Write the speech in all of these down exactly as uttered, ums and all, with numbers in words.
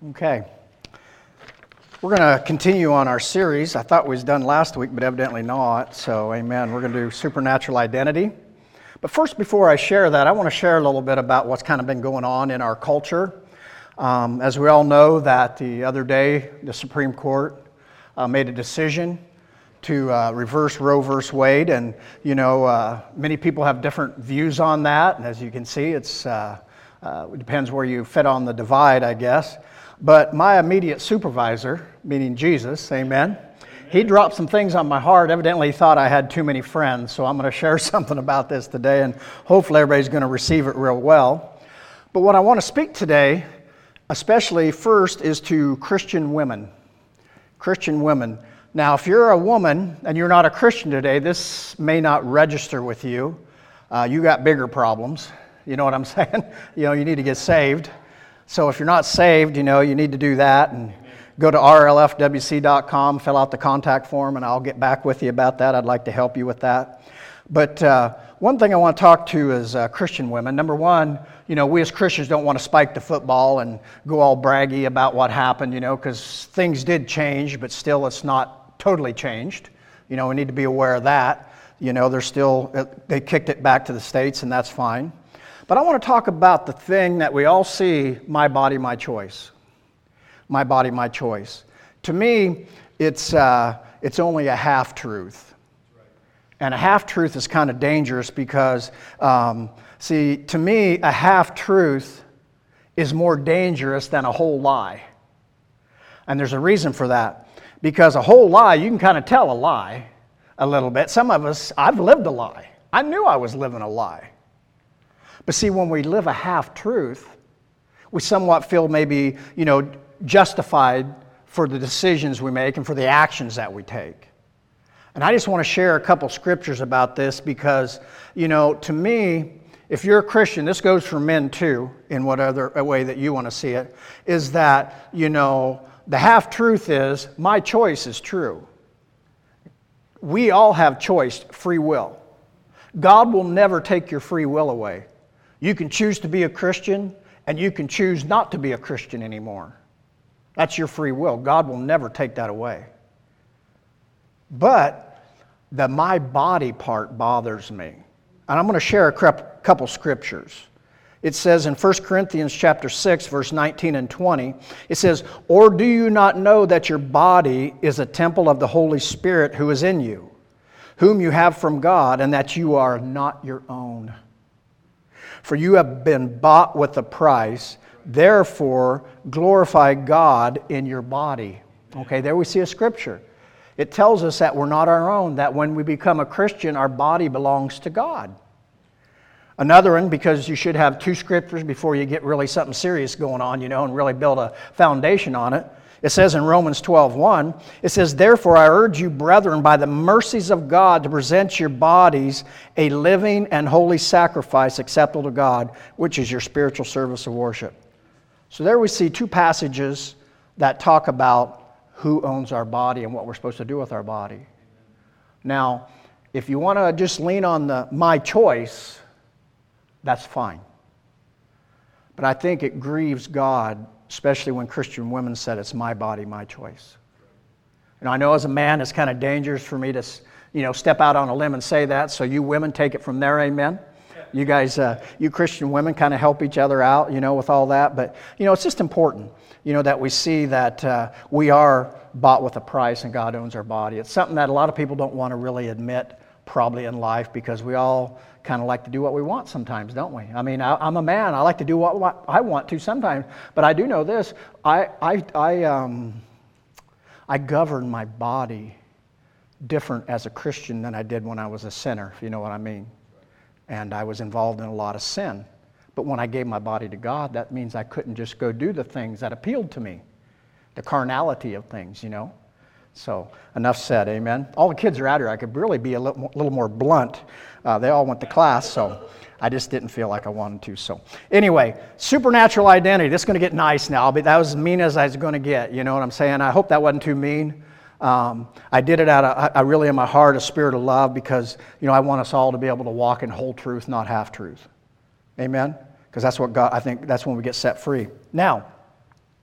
Okay. We're going to continue on our series. I thought we was done last week, but evidently not. So, amen. We're going to do supernatural identity. But first, before I share that, I want to share a little bit about what's kind of been going on in our culture. Um, as we all know, that the other day, the Supreme Court uh, made a decision to uh, reverse Roe versus Wade. And, you know, uh, many people have different views on that. And as you can see, it's uh, uh, it depends where you fit on the divide, I guess. But my immediate supervisor, meaning Jesus, amen, he dropped some things on my heart. Evidently, he thought I had too many friends, so I'm going to share something about this today, and hopefully everybody's going to receive it real well. But what I want to speak today, especially first, is to Christian women. Christian women. Now, if you're a woman and you're not a Christian today, this may not register with you. Uh, you got bigger problems. You know what I'm saying? You know, you need to get saved. So if you're not saved, you know, you need to do that and go to R L F W C dot com, fill out the contact form, and I'll get back with you about that. I'd like to help you with that. But uh, one thing I want to talk to is uh, Christian women. Number one, you know, we as Christians don't want to spike the football and go all braggy about what happened, you know, because things did change, but still it's not totally changed. You know, we need to be aware of that. You know, they're still, they kicked it back to the States, and that's fine. But I want to talk about the thing that we all see, my body, my choice. My body, my choice. To me, it's uh, it's only a half-truth. And a half-truth is kind of dangerous because, um, see, to me, a half-truth is more dangerous than a whole lie. And there's a reason for that. Because a whole lie, you can kind of tell a lie a little bit. Some of us, I've lived a lie. I knew I was living a lie. But see, when we live a half-truth, we somewhat feel maybe, you know, justified for the decisions we make and for the actions that we take. And I just want to share a couple scriptures about this because, you know, to me, if you're a Christian, this goes for men too, in whatever way that you want to see it, is that, you know, the half-truth is my choice is true. We all have choice, free will. God will never take your free will away. You can choose to be a Christian, and you can choose not to be a Christian anymore. That's your free will. God will never take that away. But the my body part bothers me. And I'm going to share a couple scriptures. It says in First Corinthians chapter six, verse nineteen and twenty, it says, "Or do you not know that your body is a temple of the Holy Spirit who is in you, whom you have from God, and that you are not your own? For you have been bought with a price, therefore glorify God in your body." Okay, there we see a scripture. It tells us that we're not our own, that when we become a Christian, our body belongs to God. Another one, because you should have two scriptures before you get really something serious going on, you know, and really build a foundation on it. It says in Romans twelve one, it says, "Therefore I urge you, brethren, by the mercies of God, to present your bodies a living and holy sacrifice acceptable to God, which is your spiritual service of worship." So there we see two passages that talk about who owns our body and what we're supposed to do with our body. Now, if you want to just lean on the my choice, that's fine. But I think it grieves God, especially when Christian women said, "It's my body, my choice." And I know as a man, it's kind of dangerous for me to, you know, step out on a limb and say that. So you women take it from there, amen? You guys, uh, you Christian women kind of help each other out, you know, with all that. But, you know, it's just important, you know, that we see that uh, we are bought with a price and God owns our body. It's something that a lot of people don't want to really admit probably in life because we all kind of like to do what we want sometimes, don't we? I mean, I, I'm a man. I like to do what, what I want to sometimes. But I do know this. I, I, I, um, I govern my body different as a Christian than I did when I was a sinner, if you know what I mean. And I was involved in a lot of sin. But when I gave my body to God, that means I couldn't just go do the things that appealed to me. The carnality of things, you know. So, enough said, amen. All the kids are out here. I could really be a little, little more blunt. Uh, they all went to class, so I just didn't feel like I wanted to. So, anyway, supernatural identity. This is going to get nice now, but that was as mean as I was going to get. You know what I'm saying? I hope that wasn't too mean. Um, I did it out of, I really in my heart, a spirit of love because, you know, I want us all to be able to walk in whole truth, not half truth. Amen? Because that's what God, I think that's when we get set free. Now,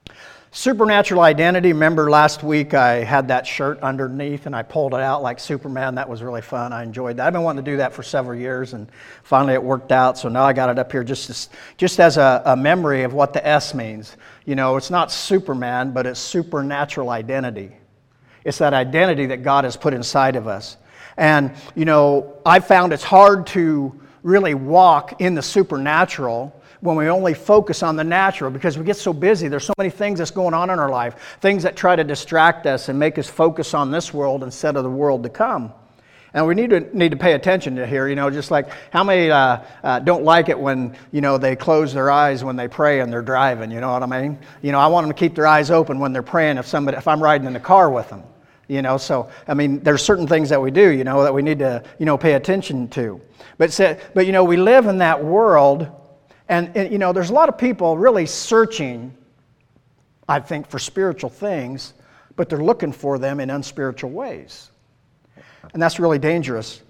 Supernatural identity. Remember last week I had that shirt underneath and I pulled it out like Superman. That was really fun. I enjoyed that. I've been wanting to do that for several years and finally it worked out. So now I got it up here just as, just as a, a memory of what the S means. You know, it's not Superman, but it's supernatural identity. It's that identity that God has put inside of us. And, you know, I found it's hard to really walk in the supernatural when we only focus on the natural, because we get so busy. There's so many things that's going on in our life, things that try to distract us and make us focus on this world instead of the world to come. And we need to need to pay attention to here, you know, just like how many uh, uh, don't like it when, you know, they close their eyes when they pray and they're driving, you know what I mean? You know, I want them to keep their eyes open when they're praying if somebody, if I'm riding in the car with them, you know. So, I mean, there's certain things that we do, you know, that we need to, you know, pay attention to. But, but you know, we live in that world. And, and, you know, there's a lot of people really searching, I think, for spiritual things, but they're looking for them in unspiritual ways. And that's really dangerous.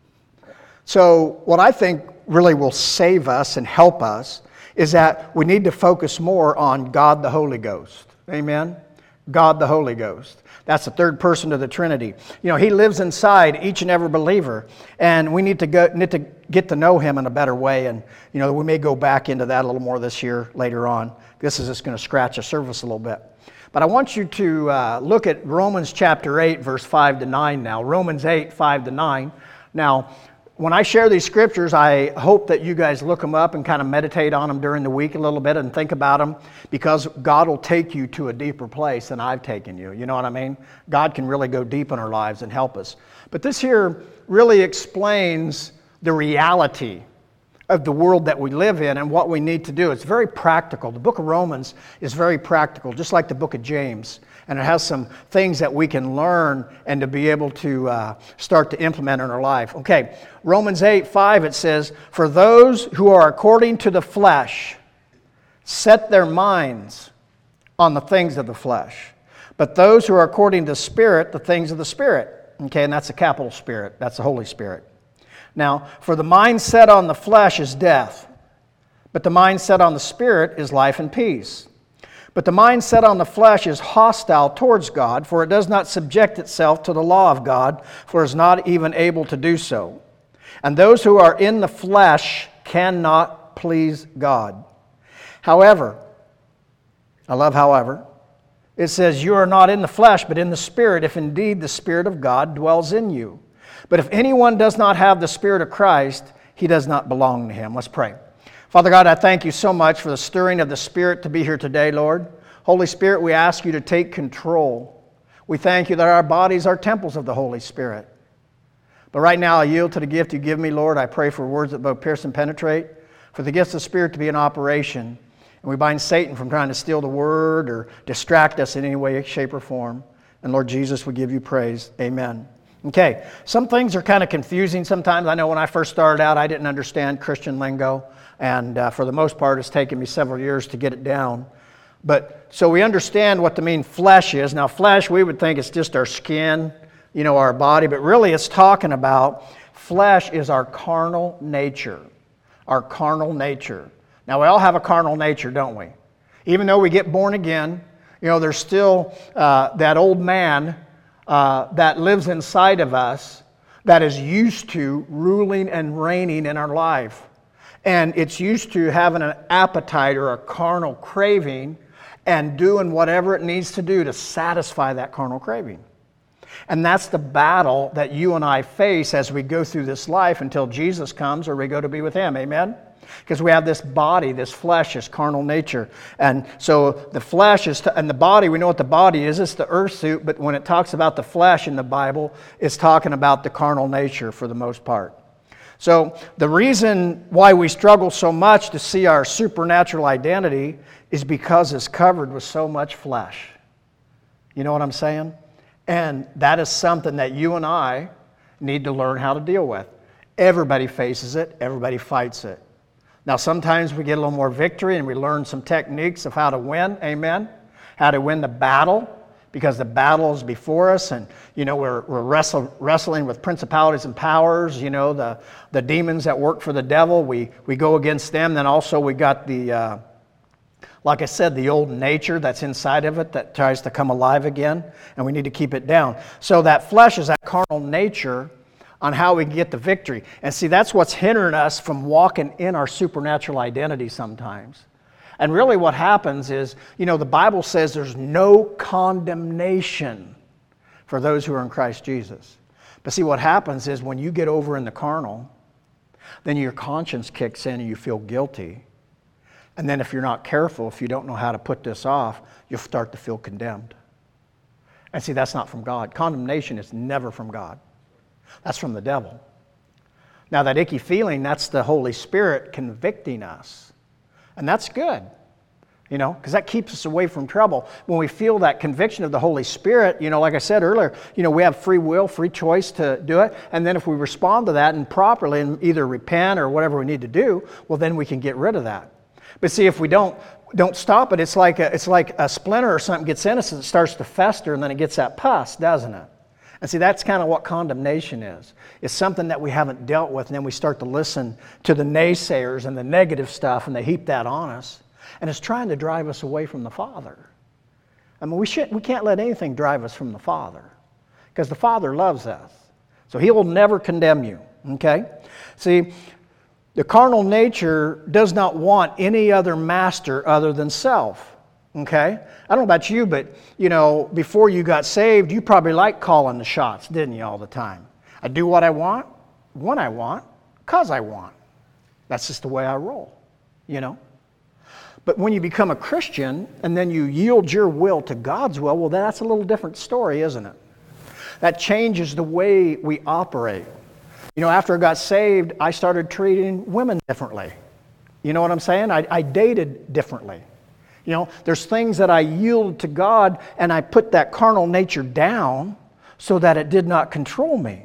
So what I think really will save us and help us is that we need to focus more on God the Holy Ghost. Amen? God the Holy Ghost. That's the third person of the Trinity. You know, He lives inside each and every believer, and we need to go, need to get to know Him in a better way. And you know, we may go back into that a little more this year later on. This is just going to scratch the surface a little bit. But I want you to uh, look at Romans chapter eight, verse five to nine now. Romans eight, five to nine. Now, when I share these scriptures, I hope that you guys look them up and kind of meditate on them during the week a little bit and think about them, because God will take you to a deeper place than I've taken you. You know what I mean? God can really go deep in our lives and help us. But this here really explains the reality of the world that we live in and what we need to do. It's very practical. The book of Romans is very practical, just like the book of James. And it has some things that we can learn and to be able to uh, start to implement in our life. Okay, Romans eight, five, it says, "For those who are according to the flesh set their minds on the things of the flesh. But those who are according to the Spirit, the things of the Spirit." Okay, and that's a capital Spirit. That's the Holy Spirit. Now, for the mind set on the flesh is death, but the mind set on the Spirit is life and peace. But the mind set on the flesh is hostile towards God, for it does not subject itself to the law of God, for it is not even able to do so. And those who are in the flesh cannot please God. However, I love however, it says, "You are not in the flesh, but in the Spirit, if indeed the Spirit of God dwells in you. But if anyone does not have the Spirit of Christ, he does not belong to Him." Let's pray. Father God, I thank You so much for the stirring of the Spirit to be here today, Lord. Holy Spirit, we ask You to take control. We thank You that our bodies are temples of the Holy Spirit. But right now, I yield to the gift You give me, Lord. I pray for words that both pierce and penetrate, for the gifts of the Spirit to be in operation. And we bind Satan from trying to steal the Word or distract us in any way, shape, or form. And Lord Jesus, we give You praise. Amen. Okay, some things are kind of confusing sometimes. I know when I first started out, I didn't understand Christian lingo. And uh, for the most part, it's taken me several years to get it down. But so we understand what the mean flesh is. Now, flesh, we would think it's just our skin, you know, our body. But really, it's talking about flesh is our carnal nature. Our carnal nature. Now, we all have a carnal nature, don't we? Even though we get born again, you know, there's still uh, that old man uh, that lives inside of us that is used to ruling and reigning in our life. And it's used to having an appetite or a carnal craving and doing whatever it needs to do to satisfy that carnal craving. And that's the battle that you and I face as we go through this life until Jesus comes or we go to be with Him. Amen? Because we have this body, this flesh, this carnal nature. And so the flesh is, to, and the body, we know what the body is. It's the earth suit. But when it talks about the flesh in the Bible, it's talking about the carnal nature for the most part. So the reason why we struggle so much to see our supernatural identity is because it's covered with so much flesh. You know what I'm saying? And that is something that you and I need to learn how to deal with. Everybody faces it. Everybody fights it. Now sometimes we get a little more victory and we learn some techniques of how to win. Amen? How to win the battle. Because the battle is before us, and you know we're we're wrestle, wrestling with principalities and powers. You know the the demons that work for the devil. We we go against them. Then also we got the uh, Like I said, the old nature that's inside of it that tries to come alive again, and we need to keep it down. So that flesh is that carnal nature on how we can get the victory. And see, that's what's hindering us from walking in our supernatural identity sometimes. And really what happens is, you know, the Bible says there's no condemnation for those who are in Christ Jesus. But see, what happens is when you get over in the carnal, then your conscience kicks in and you feel guilty. And then if you're not careful, if you don't know how to put this off, you'll start to feel condemned. And see, that's not from God. Condemnation is never from God. That's from the devil. Now that icky feeling, that's the Holy Spirit convicting us. And that's good, you know, because that keeps us away from trouble. When we feel that conviction of the Holy Spirit, you know, like I said earlier, you know, we have free will, free choice to do it. And then if we respond to that and properly and either repent or whatever we need to do, well, then we can get rid of that. But see, if we don't don't stop it, it's like a, it's like a splinter or something gets in us and it starts to fester and then it gets that pus, doesn't it? And see, that's kind of what condemnation is. It's something that we haven't dealt with, and then we start to listen to the naysayers and the negative stuff, and they heap that on us. And it's trying to drive us away from the Father. I mean, we should, we can't let anything drive us from the Father, because the Father loves us. So He will never condemn you, okay? See, the carnal nature does not want any other master other than self. Okay? I don't know about you, but, you know, before you got saved, you probably liked calling the shots, didn't you, all the time? I do what I want, when I want, because I want. That's just the way I roll, you know? But when you become a Christian and then you yield your will to God's will, well, that's a little different story, isn't it? That changes the way we operate. You know, after I got saved, I started treating women differently. You know what I'm saying? I, I dated differently. You know, there's things that I yielded to God, and I put that carnal nature down so that it did not control me.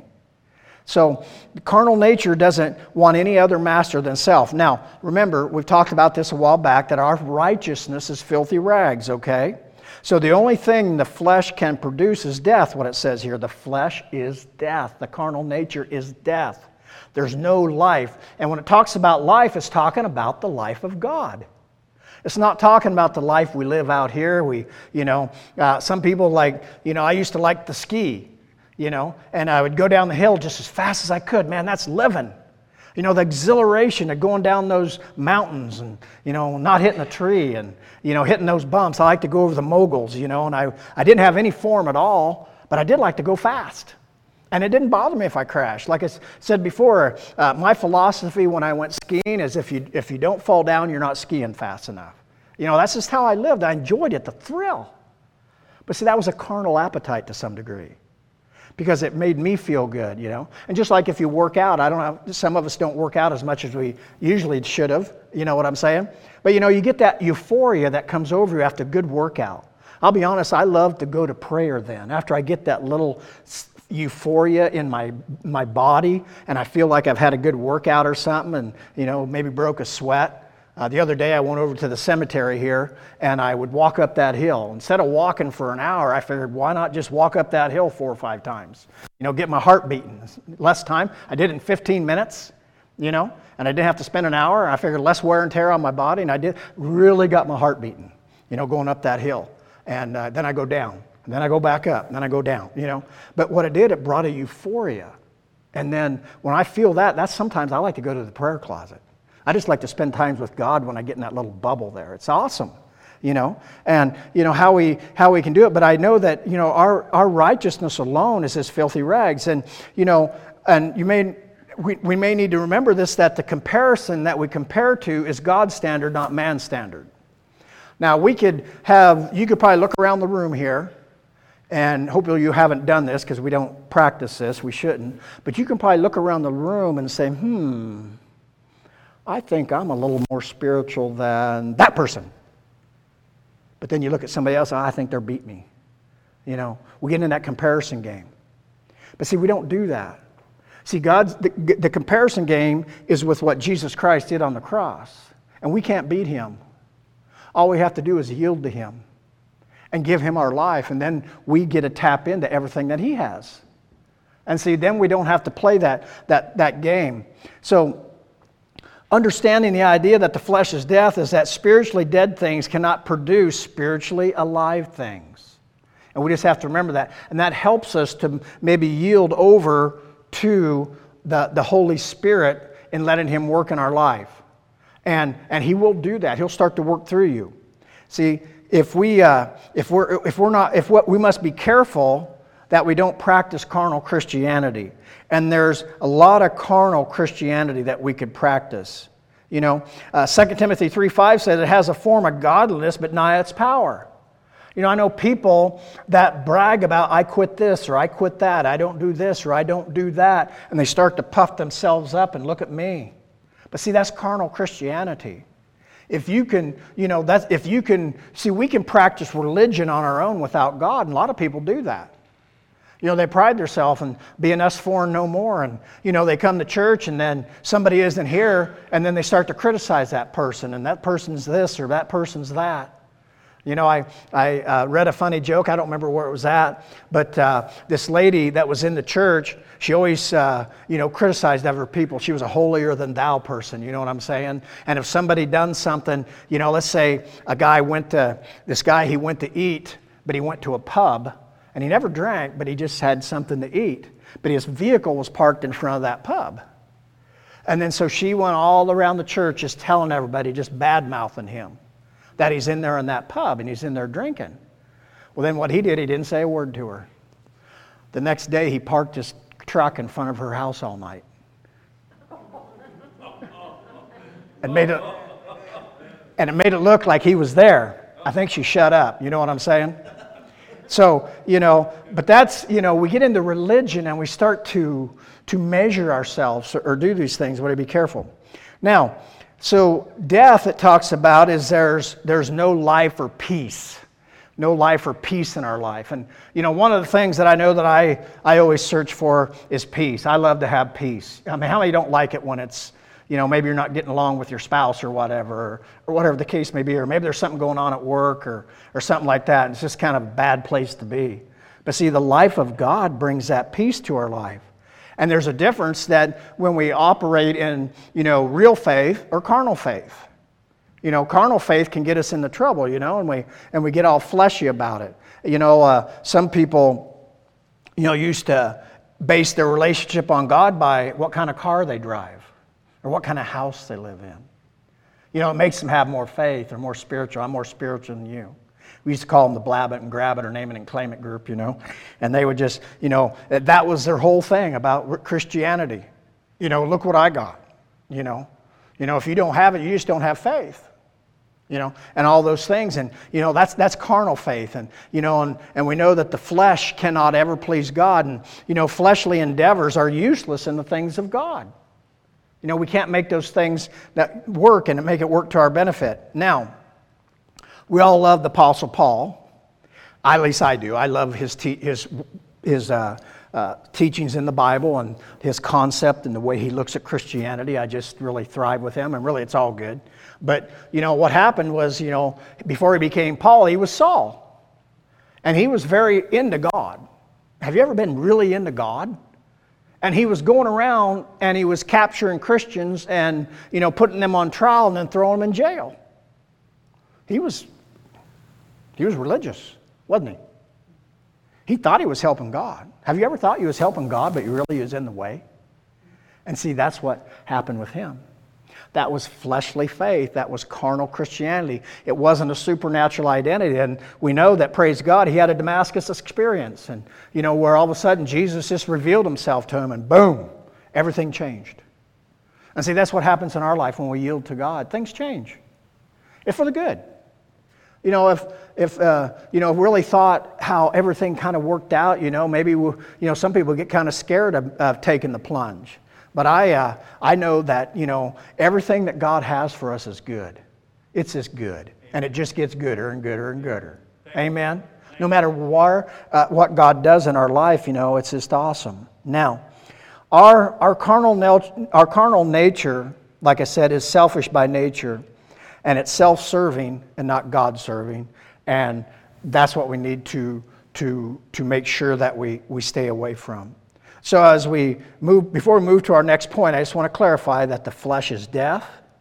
So the carnal nature doesn't want any other master than self. Now, remember, we've talked about this a while back, that our righteousness is filthy rags, okay? So the only thing the flesh can produce is death, what it says here. The flesh is death. The carnal nature is death. There's no life. And when it talks about life, it's talking about the life of God. It's not talking about the life we live out here. We, you know, uh, some people like, you know, I used to like to ski, you know, and I would go down the hill just as fast as I could. Man, that's living. You know, the exhilaration of going down those mountains and, you know, not hitting a tree and, you know, hitting those bumps. I like to go over the moguls, you know, and I, I didn't have any form at all, but I did like to go fast. And it didn't bother me if I crashed. Like I said before, uh, my philosophy when I went skiing is if you if you don't fall down, you're not skiing fast enough. You know, that's just how I lived. I enjoyed it, the thrill. But see, that was a carnal appetite to some degree, because it made me feel good, you know. And just like if you work out, I don't know, some of us don't work out as much as we usually should have, you know what I'm saying? But you know, you get that euphoria that comes over you after a good workout. I'll be honest, I love to go to prayer then. After I get that little euphoria in my my body and I feel like I've had a good workout or something and, you know, maybe broke a sweat. Uh, the other day I went over to the cemetery here and I would walk up that hill. Instead of walking for an hour, I figured, why not just walk up that hill four or five times? You know, get my heart beating. Less time. I did it in fifteen minutes, you know, and I didn't have to spend an hour. I figured less wear and tear on my body, and I did really got my heart beating, you know, going up that hill. And uh, then I go down. And then I go back up, and then I go down, you know. But what it did, it brought a euphoria. And then when I feel that, that's sometimes I like to go to the prayer closet. I just like to spend time with God when I get in that little bubble there. It's awesome, you know. And, you know, how we how we can do it. But I know that, you know, our, our righteousness alone is as filthy rags. And, you know, and you may we, we may need to remember this, that the comparison that we compare to is God's standard, not man's standard. Now, we could have, you could probably look around the room here, and hopefully you haven't done this because we don't practice this, we shouldn't, but you can probably look around the room and say, hmm, I think I'm a little more spiritual than that person. But then you look at somebody else, I think they're beat me. You know, we get in that comparison game. But see, we don't do that. See, God's the, the comparison game is with what Jesus Christ did on the cross, and we can't beat Him. All we have to do is yield to Him and give Him our life, and then we get to tap into everything that He has. And see, then we don't have to play that that that game. So understanding the idea that the flesh is death is that spiritually dead things cannot produce spiritually alive things. And we just have to remember that. And that helps us to maybe yield over to the, the Holy Spirit in letting Him work in our life. And, and He will do that. He'll start to work through you. See, if, we, uh, if, we're, if we're not, if what, we must be careful that we don't practice carnal Christianity. And there's a lot of carnal Christianity that we could practice. You know, uh, Second Timothy three five says it has a form of godliness, but not its power. You know, I know people that brag about, I quit this, or I quit that, I don't do this, or I don't do that, and they start to puff themselves up and look at me. But see, that's carnal Christianity. If you can, you know, that's, if you can, see, we can practice religion on our own without God, and a lot of people do that. You know, they pride themselves in being us four and no more. And, you know, they come to church and then somebody isn't here and then they start to criticize that person. And that person's this or that person's that. You know, I, I uh, read a funny joke. I don't remember where it was at. But uh, this lady that was in the church, she always, uh, you know, criticized other people. She was a holier than thou person. You know what I'm saying? And if somebody done something, you know, let's say a guy went to, this guy, he went to eat, but he went to a pub. And he never drank, but he just had something to eat. But his vehicle was parked in front of that pub. And then so she went all around the church just telling everybody, just bad-mouthing him, that he's in there in that pub and he's in there drinking. Well, then what he did, he didn't say a word to her. The next day, he parked his truck in front of her house all night. And made it, and it made it look like he was there. I think she shut up. You know what I'm saying? So, you know, but that's, you know, we get into religion and we start to to measure ourselves or, or do these things. We want to be careful. Now, so death, it talks about, is there's there's no life or peace. No life or peace in our life. And, you know, one of the things that I know that I, I always search for is peace. I love to have peace. I mean, how many don't like it when it's, you know, maybe you're not getting along with your spouse or whatever, or, or whatever the case may be, or maybe there's something going on at work or, or something like that. And it's just kind of a bad place to be. But see, the life of God brings that peace to our life. And there's a difference that when we operate in, you know, real faith or carnal faith. You know, carnal faith can get us into trouble, you know, and we and we get all fleshy about it. You know, uh, some people, you know, used to base their relationship on God by what kind of car they drive or what kind of house they live in. You know, it makes them have more faith or more spiritual. I'm more spiritual than you. We used to call them the blab it and grab it or name it and claim it group, you know. And they would just, you know, that was their whole thing about Christianity. You know, look what I got, you know. You know, if you don't have it, you just don't have faith. You know, and all those things. And, you know, that's that's carnal faith. And, you know, and, and we know that the flesh cannot ever please God. And, you know, fleshly endeavors are useless in the things of God. You know, we can't make those things that work and make it work to our benefit. Now, we all love the Apostle Paul. At least I do. I love his te- his his uh, uh, teachings in the Bible and his concept and the way he looks at Christianity. I just really thrive with him, and really it's all good. But, you know, what happened was, you know, before he became Paul, he was Saul. And he was very into God. Have you ever been really into God? And he was going around and he was capturing Christians and, you know, putting them on trial and then throwing them in jail. He was, he was religious, wasn't he? He thought he was helping God. Have you ever thought you was helping God, but you really was in the way? And see, that's what happened with him. That was fleshly faith. That was carnal Christianity. It wasn't a supernatural identity. And we know that, praise God, he had a Damascus experience. And, you know, where all of a sudden Jesus just revealed himself to him and boom, everything changed. And see, that's what happens in our life when we yield to God. Things change. It's for the good. You know, if, if uh, you know, really thought how everything kind of worked out, you know, maybe, we, you know, some people get kind of scared of, of taking the plunge. But I uh, I know that, you know, everything that God has for us is good. It's just good. And it just gets gooder and gooder and gooder. Amen? No matter where, uh, what God does in our life, you know, it's just awesome. Now, our, our, carnal, our carnal nature, like I said, is selfish by nature. And it's self-serving and not God-serving. And that's what we need to, to, to make sure that we, we stay away from. So as we move, before we move to our next point, I just want to clarify that the flesh is death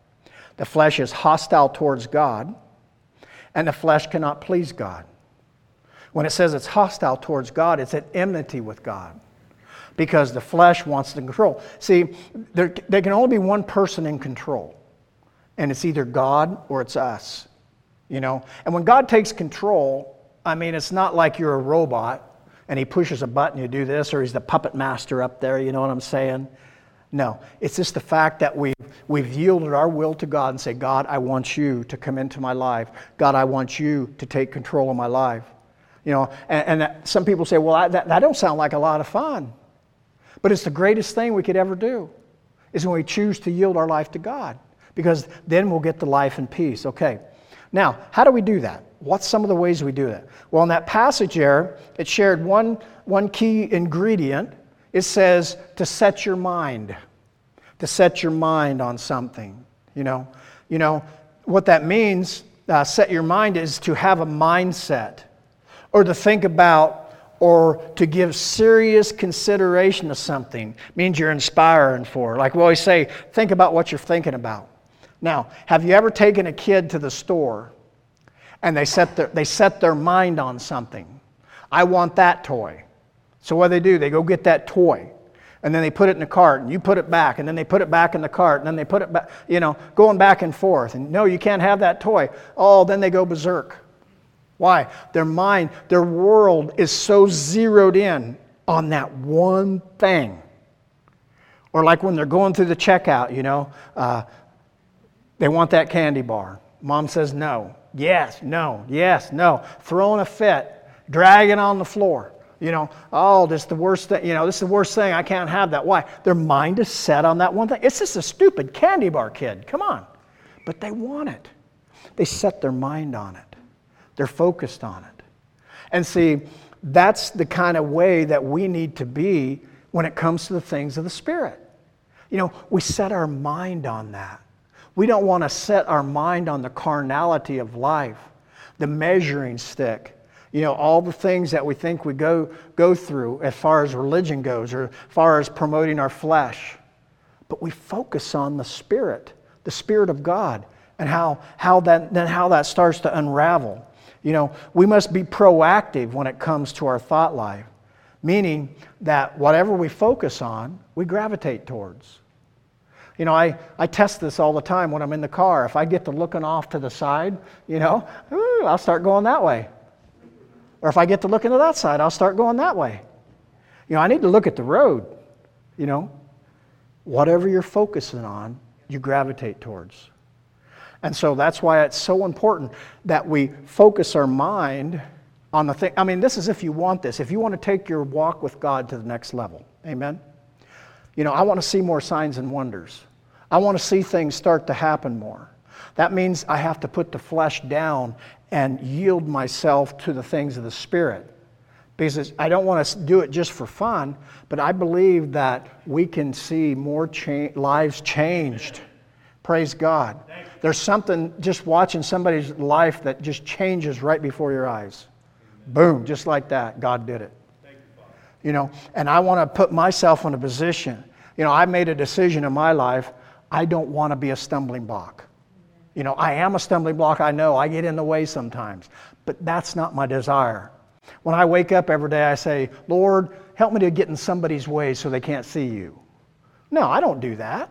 The flesh is hostile towards God, and the flesh cannot please God. When it says it's hostile towards God, it's at enmity with God, because the flesh wants to control. See, there, there can only be one person in control, and it's either God or it's us. You know, and when God takes control, I mean, it's not like you're a robot and he pushes a button, you do this, or he's the puppet master up there, you know what I'm saying? No, it's just the fact that we've, we've yielded our will to God and say, God, I want you to come into my life. God, I want you to take control of my life. You know, and, and that, some people say, well, I, that, that don't sound like a lot of fun. But it's the greatest thing we could ever do, is when we choose to yield our life to God, because then we'll get the life and peace. Okay. Now, how do we do that? What's some of the ways we do that? Well, in that passage there, it shared one, one key ingredient. It says to set your mind, to set your mind on something. You know, you know what that means, uh, set your mind, is to have a mindset, or to think about, or to give serious consideration to something. It means you're inspiring for. Like we always say, think about what you're thinking about. Now, have you ever taken a kid to the store and they set their, they set their mind on something? I want that toy. So what do they do? They go get that toy, and then they put it in the cart, and you put it back, and then they put it back in the cart, and then they put it back, you know, going back and forth. And no, you can't have that toy. Oh, then they go berserk. Why? Their mind, their world is so zeroed in on that one thing. Or like when they're going through the checkout, you know, uh, they want that candy bar. Mom says no. Yes, no, yes, no. Throwing a fit, dragging on the floor. You know, oh, this is the worst thing. You know, this is the worst thing. I can't have that. Why? Their mind is set on that one thing. It's just a stupid candy bar, kid. Come on. But they want it. They set their mind on it. They're focused on it. And see, that's the kind of way that we need to be when it comes to the things of the Spirit. You know, we set our mind on that. We don't want to set our mind on the carnality of life, the measuring stick, you know, all the things that we think we go, go through as far as religion goes, or as far as promoting our flesh. But we focus on the Spirit, the Spirit of God, and how, how that, then how that starts to unravel. You know, we must be proactive when it comes to our thought life, meaning that whatever we focus on, we gravitate towards. You know, I, I test this all the time when I'm in the car. If I get to looking off to the side, you know, ooh, I'll start going that way. Or if I get to looking to that side, I'll start going that way. You know, I need to look at the road. You know, whatever you're focusing on, you gravitate towards. And so that's why it's so important that we focus our mind on the thing. I mean, this is if you want this. If you want to take your walk with God to the next level. Amen? You know, I want to see more signs and wonders. I want to see things start to happen more. That means I have to put the flesh down and yield myself to the things of the Spirit. Because I don't want to do it just for fun, but I believe that we can see more cha- lives changed. Praise God. There's something just watching somebody's life that just changes right before your eyes. Boom, just like that. God did it. You know, and I want to put myself in a position. You know, I made a decision in my life. I don't want to be a stumbling block. You know, I am a stumbling block. I know I get in the way sometimes, but that's not my desire. When I wake up every day, I say, Lord, help me to get in somebody's way so they can't see you. No, I don't do that.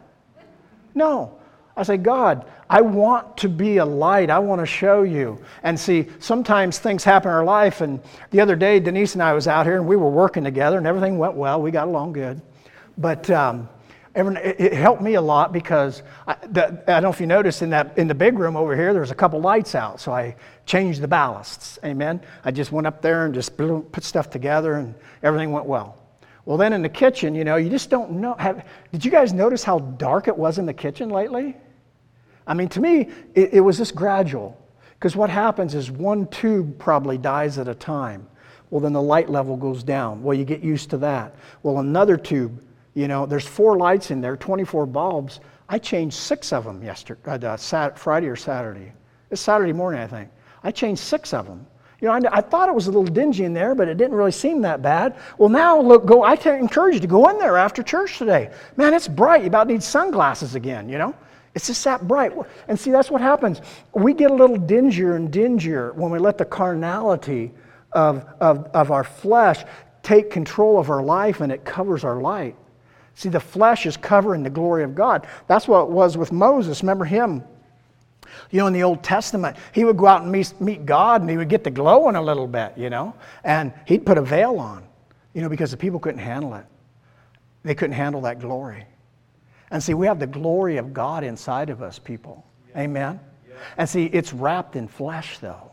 No. I say, God, I want to be a light. I want to show you. And see, sometimes things happen in our life. And the other day, Denise and I was out here, and we were working together, and everything went well. We got along good. But um, every, it, it helped me a lot because, I, the, I don't know if you noticed, in that in the big room over here, there's a couple lights out. So I changed the ballasts. Amen? I just went up there and just put stuff together, and everything went well. Well, then in the kitchen, you know, you just don't know. Have, did you guys notice how dark it was in the kitchen lately? I mean, to me, it, it was just gradual. Because what happens is one tube probably dies at a time. Well, then the light level goes down. Well, you get used to that. Well, another tube, you know, there's four lights in there, twenty-four bulbs. I changed six of them yesterday, uh, Sat- Friday or Saturday. It's Saturday morning, I think. I changed six of them. You know, I, I thought it was a little dingy in there, but it didn't really seem that bad. Well, now, look, go. I t- encourage you to go in there after church today. Man, it's bright. You about need sunglasses again, you know. It's just that bright. And see, that's what happens. We get a little dingier and dingier when we let the carnality of, of, of our flesh take control of our life, and it covers our light. See, the flesh is covering the glory of God. That's what it was with Moses. Remember him? You know, in the Old Testament, he would go out and meet, meet God, and he would get the glowing a little bit, you know. And he'd put a veil on, you know, because the people couldn't handle it. They couldn't handle that glory. And see, we have the glory of God inside of us, people. Yeah. Amen? Yeah. And see, it's wrapped in flesh, though.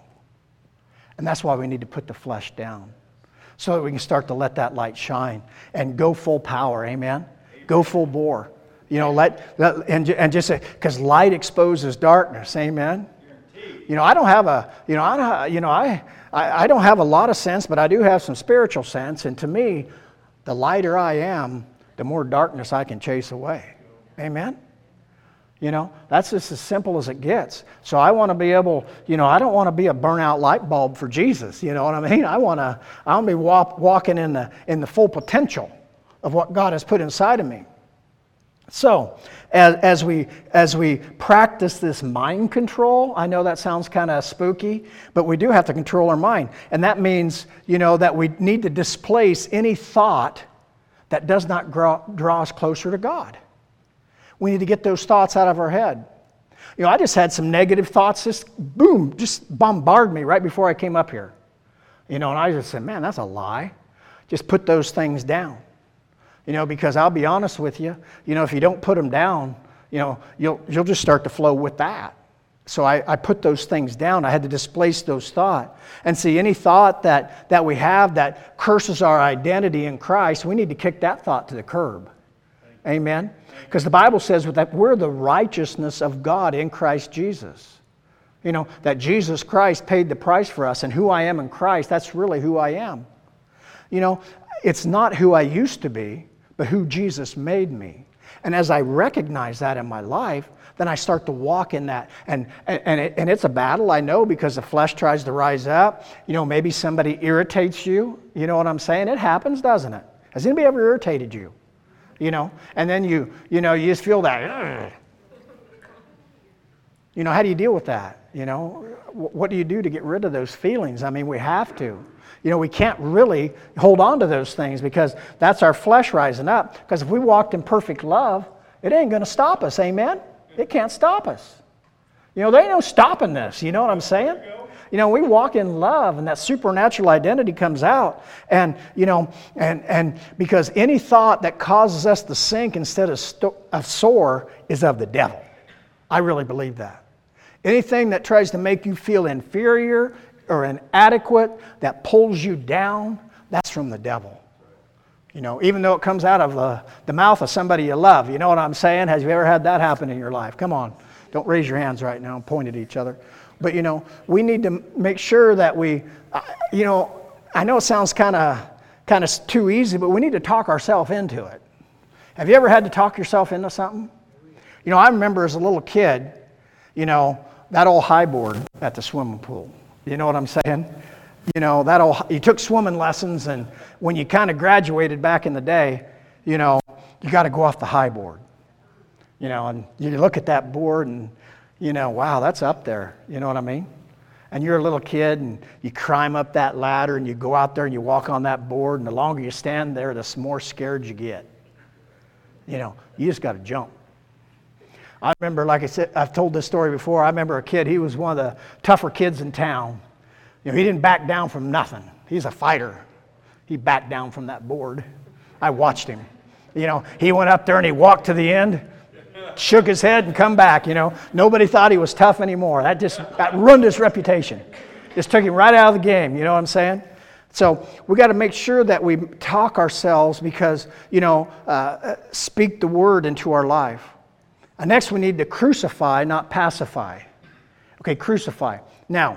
And that's why we need to put the flesh down, so that we can start to let that light shine and go full power. Amen? Amen. Go full bore. You know, let, let and, and just say, because light exposes darkness. Amen? You know, I don't have a, you know, I don't, you know, I, I, I don't have a lot of sense, but I do have some spiritual sense. And to me, the lighter I am, the more darkness I can chase away. Amen? You know, that's just as simple as it gets. So I want to be able, you know, I don't want to be a burnout light bulb for Jesus. You know what I mean? I want to, I want to be walk, walking in the in the full potential of what God has put inside of me. So, as, as we as we practice this mind control, I know that sounds kind of spooky, but we do have to control our mind, and that means, you know, that we need to displace any thought that does not draw, draw us closer to God. We need to get those thoughts out of our head. You know, I just had some negative thoughts, just boom, just bombard me right before I came up here. You know, and I just said, man, that's a lie. Just put those things down. You know, because I'll be honest with you, you know, if you don't put them down, you know, you'll you'll just start to flow with that. So I, I put those things down. I had to displace those thoughts. And see, any thought that, that we have that curses our identity in Christ, we need to kick that thought to the curb. Amen? Because the Bible says that we're the righteousness of God in Christ Jesus. You know, that Jesus Christ paid the price for us, and who I am in Christ, that's really who I am. You know, it's not who I used to be, but who Jesus made me. And as I recognize that in my life, then I start to walk in that. And, and, it, and it's a battle, I know, because the flesh tries to rise up. You know, maybe somebody irritates you. You know what I'm saying? It happens, doesn't it? Has anybody ever irritated you? You know, and then you, you know, you just feel that. Ugh. You know, how do you deal with that? You know, what do you do to get rid of those feelings? I mean, we have to. You know, we can't really hold on to those things because that's our flesh rising up. Because if we walked in perfect love, it ain't going to stop us. Amen? It can't stop us. You know, there ain't no stopping this. You know what I'm saying? You know, we walk in love, and that supernatural identity comes out. And, you know, and and because any thought that causes us to sink instead of, sto- of soar is of the devil. I really believe that. Anything that tries to make you feel inferior or inadequate, that pulls you down, that's from the devil. You know, even though it comes out of the, the mouth of somebody you love. You know what I'm saying? Have you ever had that happen in your life? Come on. Don't raise your hands right now and point at each other. But, you know, we need to make sure that we, uh, you know, I know it sounds kind of kind of too easy, but we need to talk ourselves into it. Have you ever had to talk yourself into something? You know, I remember as a little kid, you know, that old high board at the swimming pool. You know what I'm saying? You know, that old, you took swimming lessons, and when you kind of graduated back in the day, you know, you got to go off the high board. You know, and you look at that board and, you know, wow, that's up there. You know what I mean? And you're a little kid and you climb up that ladder and you go out there and you walk on that board, and the longer you stand there, the more scared you get. You know, you just got to jump. I remember, like I said, I've told this story before. I remember a kid, he was one of the tougher kids in town. You know, he didn't back down from nothing. He's a fighter. He backed down from that board. I watched him. You know, he went up there and he walked to the end, shook his head and come back, you know. Nobody thought he was tough anymore. That just that ruined his reputation. Just took him right out of the game, you know what I'm saying? So we got to make sure that we talk ourselves because, you know, uh, speak the word into our life. And next we need to crucify, not pacify. Okay, crucify. Now,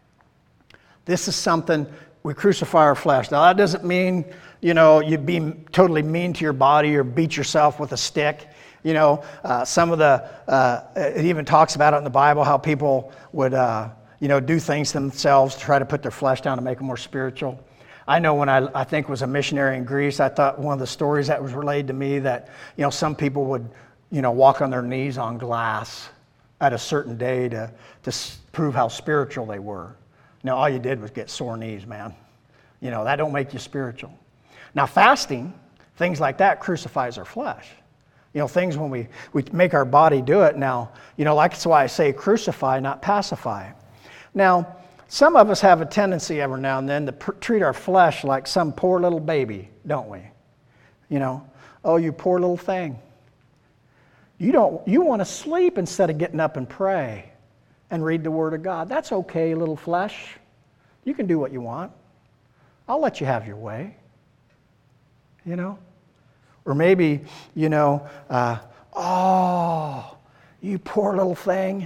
this is something, we crucify our flesh. Now that doesn't mean, you know, you be totally mean to your body or beat yourself with a stick. You know, uh, some of the, uh, it even talks about it in the Bible, how people would, uh, you know, do things themselves to try to put their flesh down to make them more spiritual. I know when I, I think was a missionary in Greece, I thought one of the stories that was relayed to me that, you know, some people would, you know, walk on their knees on glass at a certain day to, to s- prove how spiritual they were. Now, all you did was get sore knees, man. You know, that don't make you spiritual. Now, fasting, things like that, crucifies our flesh. You know, things when we, we make our body do it. Now, you know, like that's why I say crucify, not pacify. Now, some of us have a tendency every now and then to pr- treat our flesh like some poor little baby, don't we? You know, oh, you poor little thing. You don't, you want to sleep instead of getting up and pray and read the Word of God. That's okay, little flesh. You can do what you want. I'll let you have your way. You know? Or maybe, you know, uh, oh, you poor little thing.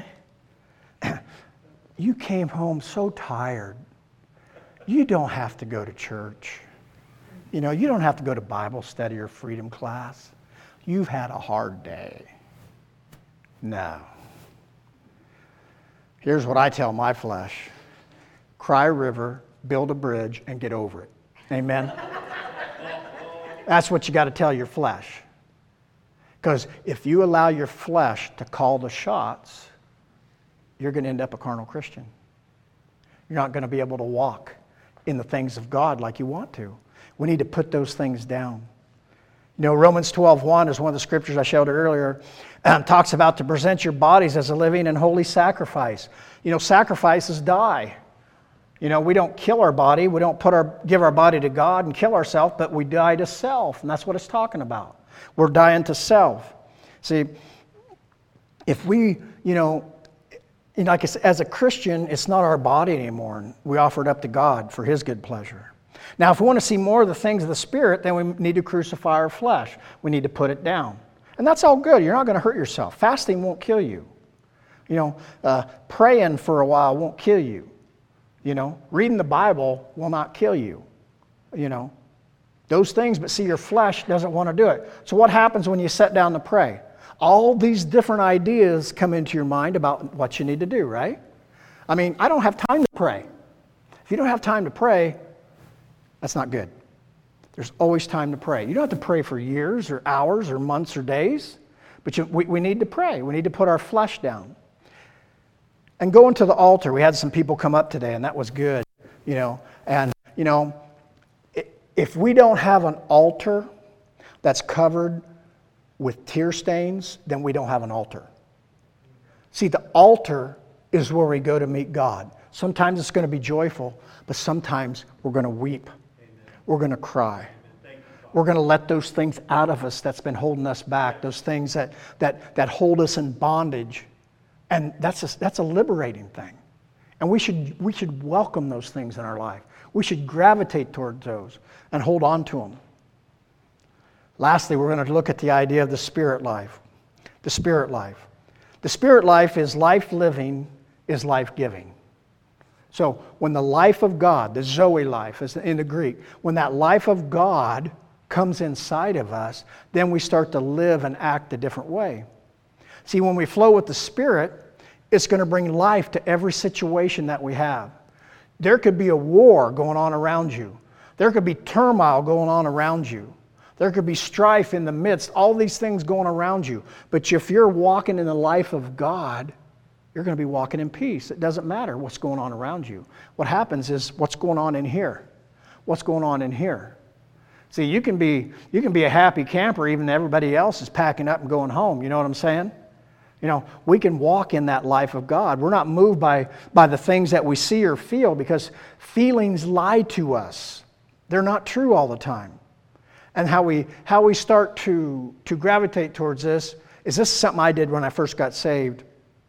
You came home so tired. You don't have to go to church. You know, you don't have to go to Bible study or freedom class. You've had a hard day. No. Here's what I tell my flesh. Cry a river, build a bridge, and get over it. Amen? That's what you got to tell your flesh. Because if you allow your flesh to call the shots, you're going to end up a carnal Christian. You're not going to be able to walk in the things of God like you want to. We need to put those things down. You know, Romans twelve one is one of the scriptures I showed earlier. Um, talks about to present your bodies as a living and holy sacrifice. You know, sacrifices die. You know, we don't kill our body. We don't put our give our body to God and kill ourselves, but we die to self, and that's what it's talking about. We're dying to self. See, if we, you know, you know, like I said, as a Christian, it's not our body anymore. We offer it up to God for His good pleasure. Now, if we want to see more of the things of the Spirit, then we need to crucify our flesh. We need to put it down. And that's all good. You're not going to hurt yourself. Fasting won't kill you. You know, uh, praying for a while won't kill you. You know, reading the Bible will not kill you. You know, those things, but see, your flesh doesn't want to do it. So what happens when you sit down to pray? All these different ideas come into your mind about what you need to do, right? I mean, I don't have time to pray. If you don't have time to pray, that's not good. There's always time to pray. You don't have to pray for years or hours or months or days, but you, we, we need to pray. We need to put our flesh down. And going to the altar, we had some people come up today, and that was good, you know. And, you know, if we don't have an altar that's covered with tear stains, then we don't have an altar. See, the altar is where we go to meet God. Sometimes it's going to be joyful, but sometimes we're going to weep. We're going to cry. We're going to let those things out of us that's been holding us back, those things that that that hold us in bondage. And that's a, that's a liberating thing. And we should we should welcome those things in our life. We should gravitate towards those and hold on to them. Lastly, we're going to look at the idea of the spirit life. The spirit life. The spirit life is life living, is life giving. So when the life of God, the Zoe life is in the Greek, when that life of God comes inside of us, then we start to live and act a different way. See, when we flow with the Spirit, it's going to bring life to every situation that we have. There could be a war going on around you. There could be turmoil going on around you. There could be strife in the midst, all these things going around you. But if you're walking in the life of God, you're going to be walking in peace. It doesn't matter what's going on around you. What happens is what's going on in here. What's going on in here. See, you can be you can be a happy camper even though everybody else is packing up and going home. You know what I'm saying? You know, we can walk in that life of God. We're not moved by, by the things that we see or feel because feelings lie to us. They're not true all the time. And how we how we start to, to gravitate towards this is this something I did when I first got saved.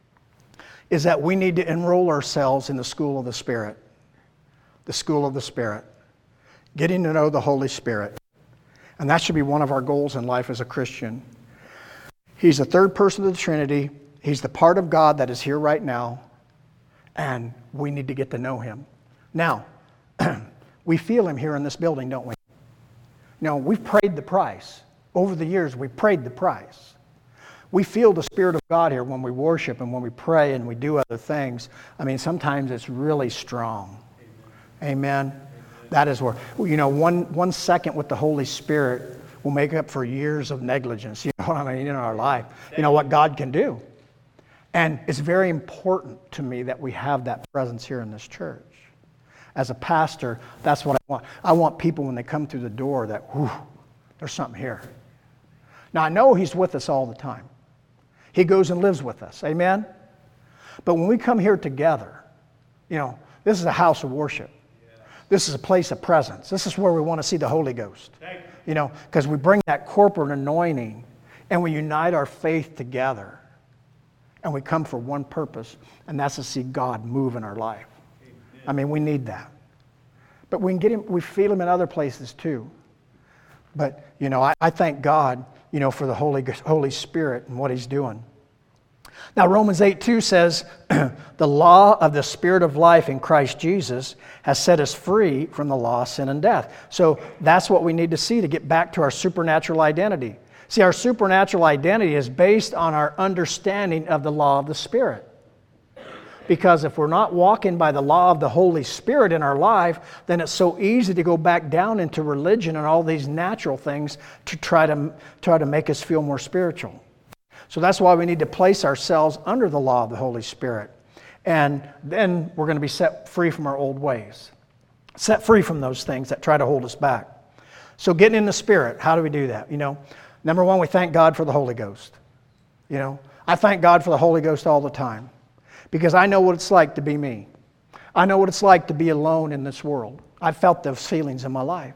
Is that we need to enroll ourselves in the school of the Spirit. The school of the Spirit. Getting to know the Holy Spirit. And that should be one of our goals in life as a Christian. He's the third person of the Trinity. He's the part of God that is here right now. And we need to get to know Him. Now, we feel Him here in this building, don't we? Now, we've paid the price. Over the years, we've paid the price. We feel the Spirit of God here when we worship and when we pray and we do other things. I mean, sometimes it's really strong. Amen. Amen. That is where, you know, one, one second with the Holy Spirit will make up for years of negligence. You know, what I mean, in our life, you know, what God can do. And it's very important to me that we have that presence here in this church. As a pastor, that's what I want. I want people when they come through the door that, whew, there's something here. Now, I know He's with us all the time. He goes and lives with us. Amen? But when we come here together, you know, this is a house of worship. This is a place of presence. This is where we want to see the Holy Ghost. You know, because we bring that corporate anointing and we unite our faith together. And we come for one purpose, and that's to see God move in our life. Amen. I mean, we need that. But we can get Him, we feel Him in other places too. But, you know, I, I thank God, you know, for the Holy, Holy Spirit and what He's doing. Now, Romans eight two says, the law of the Spirit of life in Christ Jesus has set us free from the law of sin and death. So that's what we need to see to get back to our supernatural identity. See, our supernatural identity is based on our understanding of the law of the Spirit. Because if we're not walking by the law of the Holy Spirit in our life, then it's so easy to go back down into religion and all these natural things to try to, try to make us feel more spiritual. So that's why we need to place ourselves under the law of the Holy Spirit. And then we're going to be set free from our old ways. Set free from those things that try to hold us back. So getting in the Spirit, how do we do that? You know, number one, we thank God for the Holy Ghost. You know, I thank God for the Holy Ghost all the time because I know what it's like to be me. I know what it's like to be alone in this world. I've felt those feelings in my life.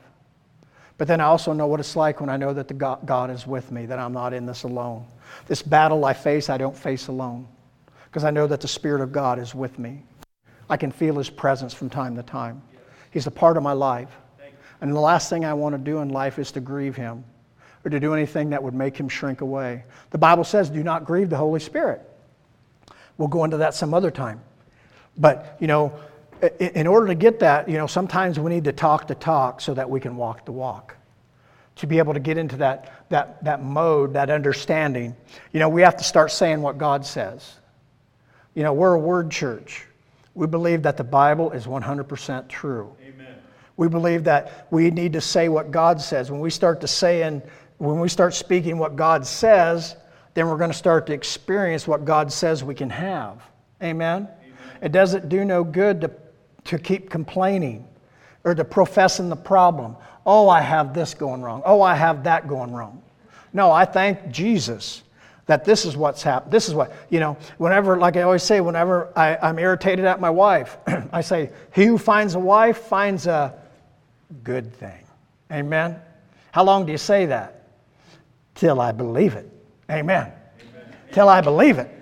But then I also know what it's like when I know that the God, God is with me, that I'm not in this alone. This battle I face, I don't face alone because I know that the Spirit of God is with me. I can feel His presence from time to time. He's a part of my life. And the last thing I want to do in life is to grieve Him or to do anything that would make Him shrink away. The Bible says, do not grieve the Holy Spirit. We'll go into that some other time. But, you know, in order to get that, you know, sometimes we need to talk the talk so that we can walk the walk. To be able to get into that, that, that mode, that understanding, you know, we have to start saying what God says. You know, we're a word church. We believe that the Bible is one hundred percent true. Amen. We believe that we need to say what God says. When we start to say and when we start speaking what God says, then we're going to start to experience what God says we can have. Amen? Amen. It doesn't do no good to, to keep complaining or to professing the problem. Oh, I have this going wrong. Oh, I have that going wrong. No, I thank Jesus that this is what's happened. This is what, you know, whenever, like I always say, whenever I, I'm irritated at my wife, I say, he who finds a wife finds a good thing. Amen? How long do you say that? Till I believe it. Amen. Amen. Till I believe it.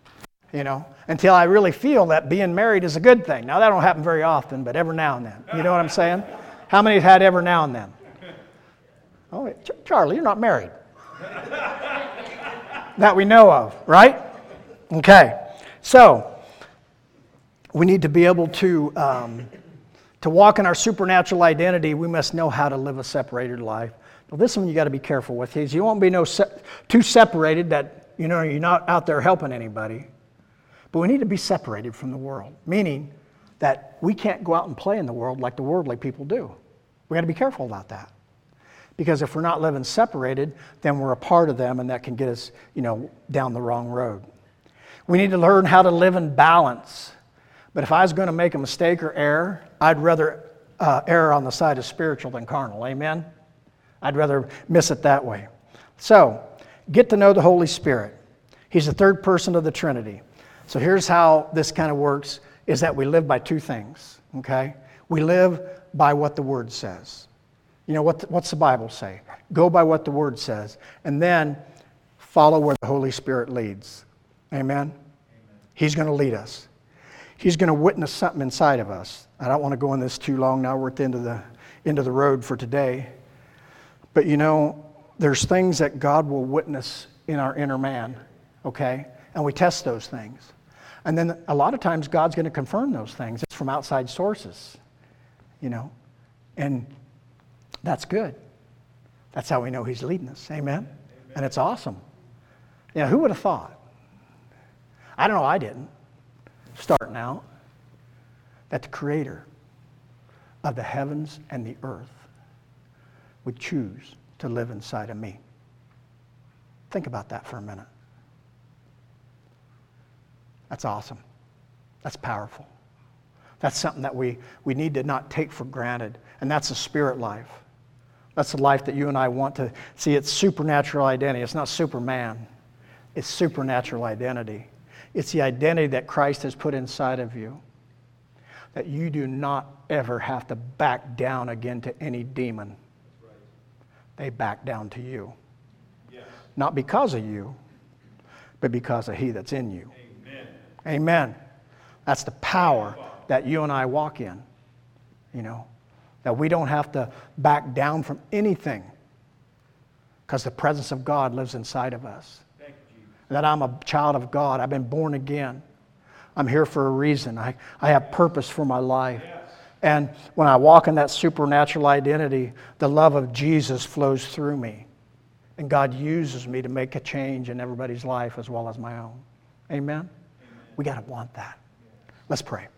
You know, until I really feel that being married is a good thing. Now, that don't happen very often, but every now and then. You know what I'm saying? How many have had every now and then? Oh, Ch- Charlie, you're not married. That we know of, right? Okay. So, we need to be able to, um, to walk in our supernatural identity. We must know how to live a separated life. Well, this one you got to be careful with. Is you won't be no se- too separated that, you know, you're not out there helping anybody. But we need to be separated from the world, meaning that we can't go out and play in the world like the worldly people do. We got to be careful about that. Because if we're not living separated, then we're a part of them, and that can get us, you know, down the wrong road. We need to learn how to live in balance. But if I was going to make a mistake or error, I'd rather uh, err on the side of spiritual than carnal. Amen? I'd rather miss it that way. So, get to know the Holy Spirit. He's the third person of the Trinity. So here's how this kind of works, is that we live by two things, okay? We live by what the Word says. You know, what the, what's the Bible say? Go by what the Word says, and then follow where the Holy Spirit leads. Amen? Amen. He's going to lead us. He's going to witness something inside of us. I don't want to go on this too long now. We're at the end of the, end of the road for today. But you know, there's things that God will witness in our inner man, okay? And we test those things. And then a lot of times God's going to confirm those things. It's from outside sources, you know. And that's good. That's how we know He's leading us. Amen? Amen. And it's awesome. You know, who would have thought? I don't know, I didn't. Starting out, that the Creator of the heavens and the earth would choose to live inside of me. Think about that for a minute. That's awesome. That's powerful. That's something that we, we need to not take for granted. And that's a spirit life. That's the life that you and I want to see. It's supernatural identity. It's not Superman. It's supernatural identity. It's the identity that Christ has put inside of you. That you do not ever have to back down again to any demon. They back down to you. Yes. Not because of you, but because of He that's in you. Amen. Amen. That's the power that you and I walk in. You know, that we don't have to back down from anything because the presence of God lives inside of us. Thank you, Jesus. That I'm a child of God. I've been born again. I'm here for a reason. I, I have purpose for my life. Yes. And when I walk in that supernatural identity, the love of Jesus flows through me. And God uses me to make a change in everybody's life as well as my own. Amen? Amen. We got to want that. Let's pray.